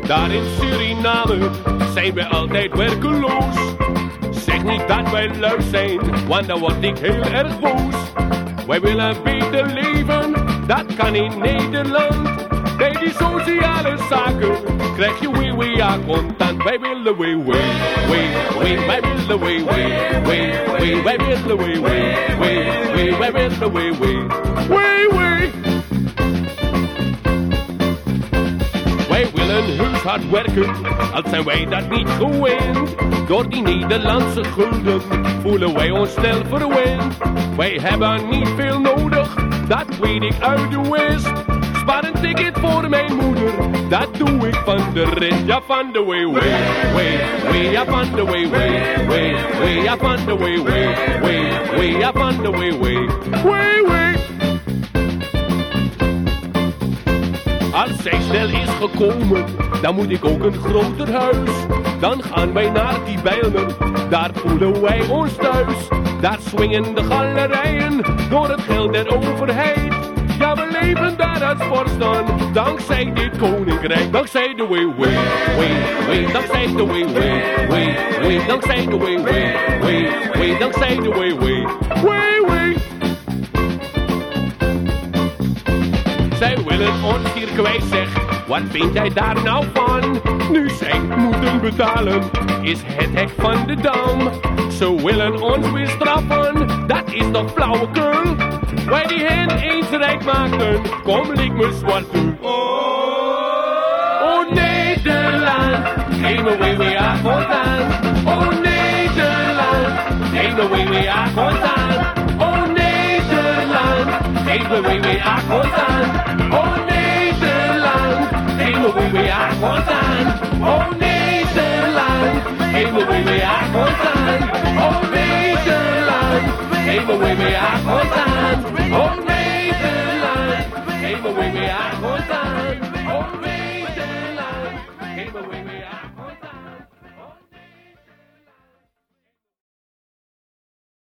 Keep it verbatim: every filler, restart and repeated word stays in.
Daar in Suriname zijn we altijd werkeloos. Zeg niet dat wij lui zijn, want dan word ik heel erg boos. Wij willen beter leven, dat kan in Nederland. Bij die sociale zaken krijg je wee wee ja contant. Wij willen wee wee, wee wee, wij willen wee wee, wee wee, wij willen wee wee, wee wee, wij willen wee wee, wee wee. Wij willen heus hard werken, al zijn wij dat niet gewend. Door die Nederlandse gulden voelen wij ons snel verwend. Wij hebben niet veel nodig, dat weet ik uit de West. Spaar een ticket voor mijn moeder, dat doe ik van de rest. Ja, van de way, way, way, way, ja, van de way, way, way, way, ja, van de way, way, way, way, ja, van de way, way, way, way. Als zij snel is gekomen, dan moet ik ook een groter huis. Dan gaan wij naar die Bijlmer, daar voelen wij ons thuis. Daar swingen de galerijen door het geld der overheid. Ja, we leven daar als vorsten, dankzij dit koninkrijk. Dankzij de way, way, way, way, dankzij de way, way, way, way, dankzij de way, way, way, way, dankzij de way, way, way, way. Zij willen ons hier kwijt, zeg, wat vindt hij daar nou van? Nu zij moeten betalen, is het hek van de dam. Ze willen ons weer straffen, dat is toch flauwekul? Wij die hen eens rijk maakten, kom lik me zwart toe. Oh Nederland, geef me wee wee ja contant. Oh Nederland, geef me wee wee ja contant. Oh Nederland, geef me wee wee ja contant. Oh Nederland, geef me wee wee ja contant. Oh Nederland, geef me wee wee ja contant. Oh Nederland, geef me wee wee ja contant. Oh Nederland, geef me wee wee ja contant.